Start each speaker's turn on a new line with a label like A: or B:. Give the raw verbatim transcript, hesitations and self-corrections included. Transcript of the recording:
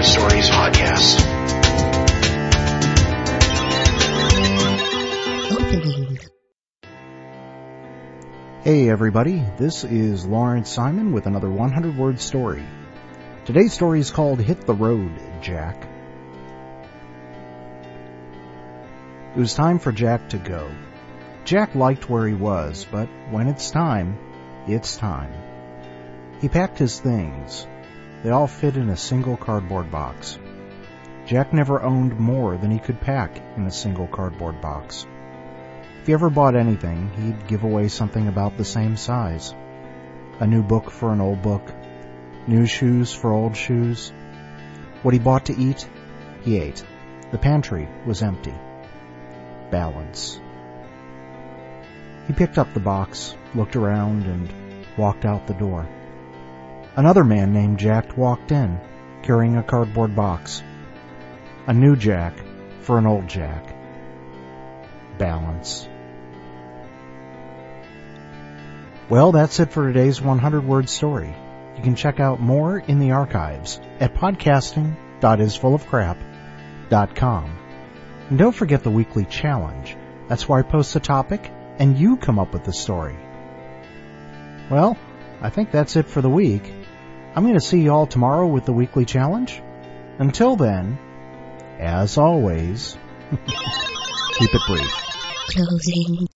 A: Stories podcast.
B: Opening.
C: Hey everybody, this is Lawrence Simon with another one hundred word story. Today's story is called Hit the Road, Jack. It was time for Jack to go. Jack liked where he was, but when it's time, it's time. He packed his things. They all fit in a single cardboard box. Jack never owned more than he could pack in a single cardboard box. If he ever bought anything, he'd give away something about the same size. A new book for an old book. New shoes for old shoes. What he bought to eat, he ate. The pantry was empty. Balance. He picked up the box, looked around, and walked out the door. Another man named Jack walked in, carrying a cardboard box. A new Jack for an old Jack. Balance. Well, that's it for today's one hundred word story. You can check out more in the archives at podcasting dot is full of crap dot com. And don't forget the weekly challenge. That's where I post a topic and you come up with the story. Well, I think that's it for the week. I'm going to see you all tomorrow with the weekly challenge. Until then, as always, keep it brief.
B: Closing.